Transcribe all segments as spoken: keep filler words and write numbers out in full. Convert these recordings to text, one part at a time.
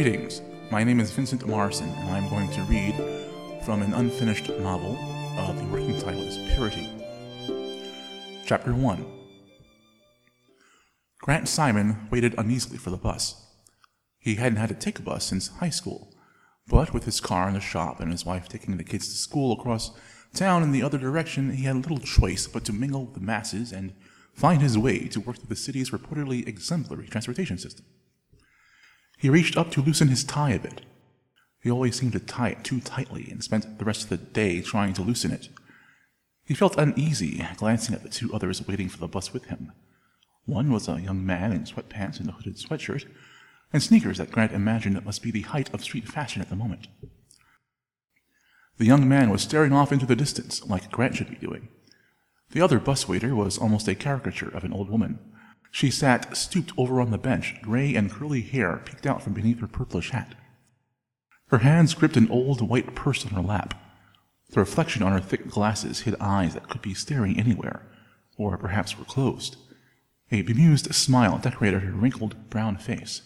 Greetings, my name is Vincent Morrison, and I'm going to read from an unfinished novel. Uh, the working title is Purity. Chapter one. Grant Simon waited uneasily for the bus. He hadn't had to take a bus since high school, but with his car in the shop and his wife taking the kids to school across town in the other direction, he had little choice but to mingle with the masses and find his way to work through the city's reportedly exemplary transportation system. He reached up to loosen his tie a bit. He always seemed to tie it too tightly and spent the rest of the day trying to loosen it. He felt uneasy, glancing at the two others waiting for the bus with him. One was a young man in sweatpants and a hooded sweatshirt, and sneakers that Grant imagined must be the height of street fashion at the moment. The young man was staring off into the distance, like Grant should be doing. The other bus waiter was almost a caricature of an old woman. She sat stooped over on the bench, gray and curly hair peeked out from beneath her purplish hat. Her hands gripped an old white purse on her lap. The reflection on her thick glasses hid eyes that could be staring anywhere, or perhaps were closed. A bemused smile decorated her wrinkled brown face.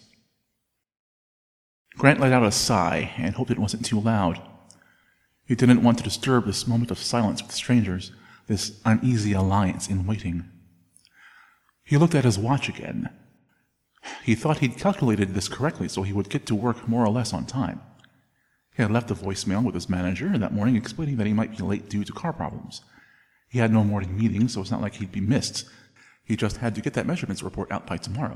Grant let out a sigh and hoped it wasn't too loud. He didn't want to disturb this moment of silence with strangers, this uneasy alliance in waiting. He looked at his watch again. He thought he'd calculated this correctly so he would get to work more or less on time. He had left a voicemail with his manager that morning explaining that he might be late due to car problems. He had no morning meeting, so it's not like he'd be missed. He just had to get that measurements report out by tomorrow.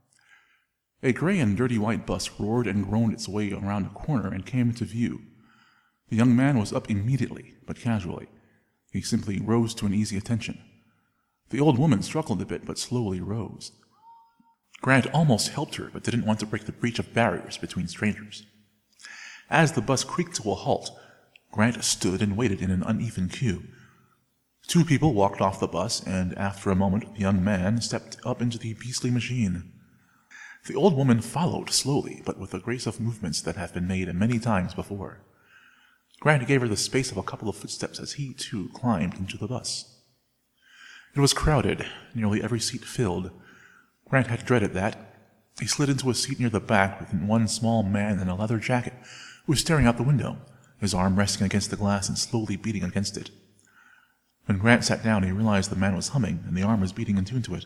A gray and dirty white bus roared and groaned its way around a corner and came into view. The young man was up immediately, but casually. He simply rose to an easy attention. The old woman struggled a bit, but slowly rose. Grant almost helped her, but didn't want to break the breach of barriers between strangers. As the bus creaked to a halt, Grant stood and waited in an uneven queue. Two people walked off the bus, and after a moment, the young man stepped up into the beastly machine. The old woman followed slowly, but with the grace of movements that have been made many times before. Grant gave her the space of a couple of footsteps as he, too, climbed into the bus. It was crowded, nearly every seat filled. Grant had dreaded that. He slid into a seat near the back with one small man in a leather jacket who was staring out the window, his arm resting against the glass and slowly beating against it. When Grant sat down, he realized the man was humming and the arm was beating in tune to it.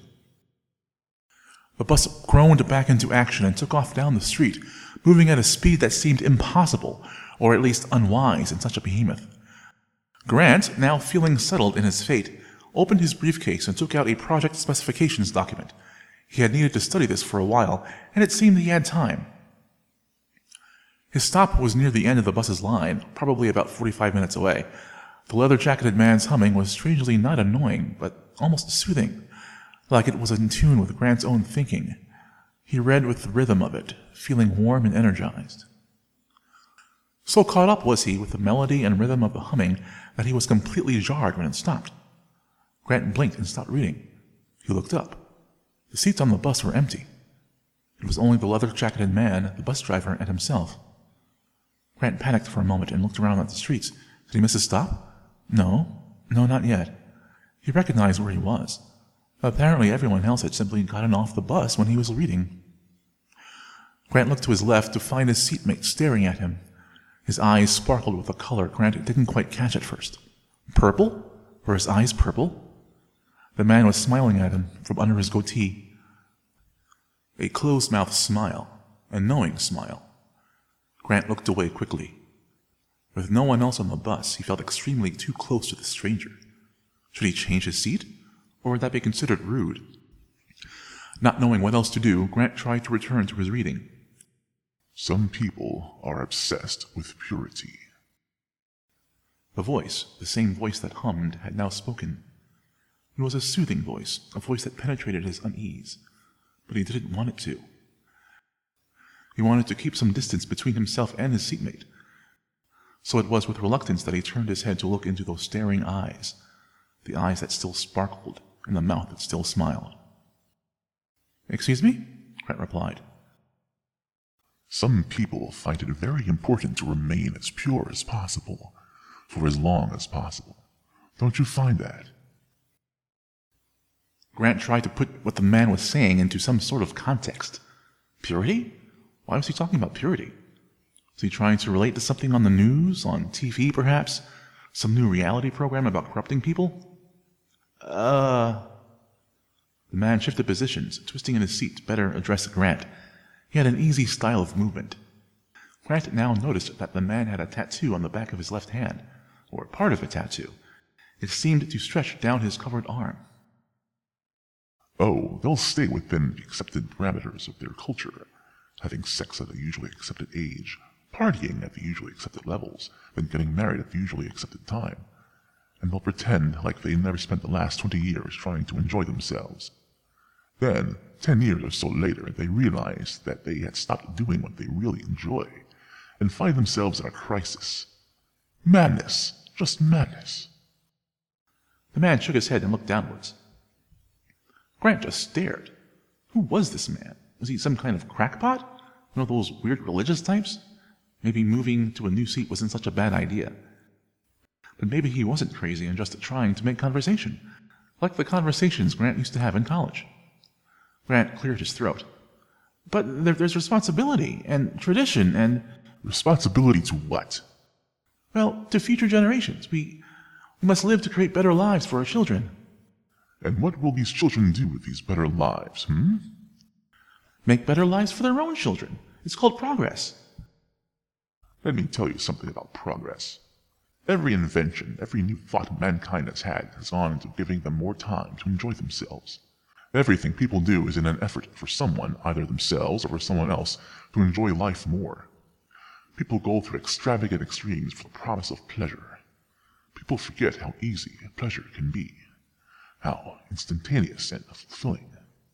The bus groaned back into action and took off down the street, moving at a speed that seemed impossible, or at least unwise in such a behemoth. Grant, now feeling settled in his fate, opened his briefcase and took out a project specifications document. He had needed to study this for a while, and it seemed he had time. His stop was near the end of the bus's line, probably about forty-five minutes away. The leather-jacketed man's humming was strangely not annoying, but almost soothing, like it was in tune with Grant's own thinking. He read with the rhythm of it, feeling warm and energized. So caught up was he with the melody and rhythm of the humming that he was completely jarred when it stopped. Grant blinked and stopped reading. He looked up. The seats on the bus were empty. It was only the leather-jacketed man, the bus driver, and himself. Grant panicked for a moment and looked around at the streets. Did he miss his stop? No. No, not yet. He recognized where he was. Apparently everyone else had simply gotten off the bus when he was reading. Grant looked to his left to find his seatmate staring at him. His eyes sparkled with a color Grant didn't quite catch at first. Purple? Were his eyes purple? The man was smiling at him from under his goatee. A closed-mouthed smile, a knowing smile. Grant looked away quickly. With no one else on the bus, he felt extremely too close to the stranger. Should he change his seat, or would that be considered rude? Not knowing what else to do, Grant tried to return to his reading. Some people are obsessed with purity. The voice, the same voice that hummed, had now spoken. It was a soothing voice, a voice that penetrated his unease, but he didn't want it to. He wanted to keep some distance between himself and his seatmate, so it was with reluctance that he turned his head to look into those staring eyes, the eyes that still sparkled and the mouth that still smiled. "Excuse me?" Grant replied. Some people find it very important to remain as pure as possible, for as long as possible. Don't you find that? Grant tried to put what the man was saying into some sort of context. Purity? Why was he talking about purity? Was he trying to relate to something on the news, on T V perhaps? Some new reality program about corrupting people? Uh... The man shifted positions, twisting in his seat to better address Grant. He had an easy style of movement. Grant now noticed that the man had a tattoo on the back of his left hand, or part of a tattoo. It seemed to stretch down his covered arm. Oh, they'll stay within the accepted parameters of their culture, having sex at a usually accepted age, partying at the usually accepted levels, then getting married at the usually accepted time. And they'll pretend like they never spent the last twenty years trying to enjoy themselves. Then, ten years or so later, they realize that they had stopped doing what they really enjoy, and find themselves in a crisis. Madness. Just madness. The man shook his head and looked downwards. Grant just stared. Who was this man? Was he some kind of crackpot? One of those weird religious types? Maybe moving to a new seat wasn't such a bad idea. But maybe he wasn't crazy and just trying to make conversation, like the conversations Grant used to have in college. Grant cleared his throat. But there, there's responsibility, and tradition, and... Responsibility to what? Well, to future generations. We, we must live to create better lives for our children. And what will these children do with these better lives, hmm? Make better lives for their own children. It's called progress. Let me tell you something about progress. Every invention, every new thought mankind has had has gone into giving them more time to enjoy themselves. Everything people do is in an effort for someone, either themselves or for someone else, to enjoy life more. People go through extravagant extremes for the promise of pleasure. People forget how easy pleasure can be, how instantaneous and fulfilling.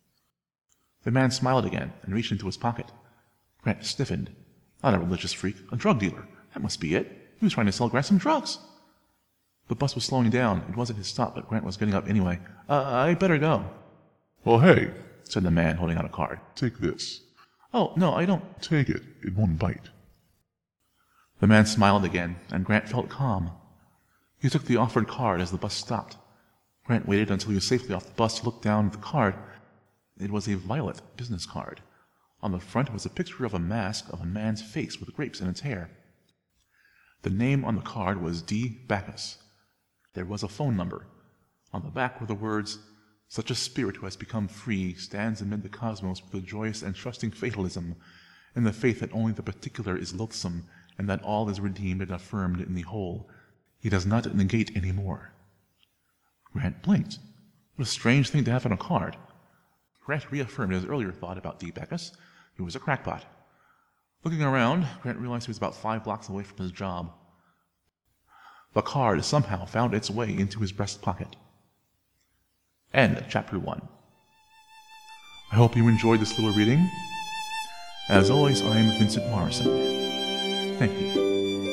The man smiled again and reached into his pocket. Grant stiffened. Not a religious freak, a drug dealer. That must be it. He was trying to sell Grant some drugs. The bus was slowing down. It wasn't his stop, but Grant was getting up anyway. Uh, I'd better go. Well, hey, said the man, holding out a card. Take this. Oh, no, I don't. Take it. It won't bite. The man smiled again, and Grant felt calm. He took the offered card as the bus stopped. Grant waited until he was safely off the bus to look down at the card. It was a violet business card. On the front was a picture of a mask of a man's face with grapes in its hair. The name on the card was D. Bacchus. There was a phone number. On the back were the words, "Such a spirit who has become free stands amid the cosmos with a joyous and trusting fatalism, in the faith that only the particular is loathsome, and that all is redeemed and affirmed in the whole. He does not negate any more." Grant blinked. What a strange thing to have on a card. Grant reaffirmed his earlier thought about D. Bacchus. He was a crackpot. Looking around, Grant realized he was about five blocks away from his job. The card somehow found its way into his breast pocket. End of chapter one. I hope you enjoyed this little reading. As always, I am Vincent Morrison. Thank you.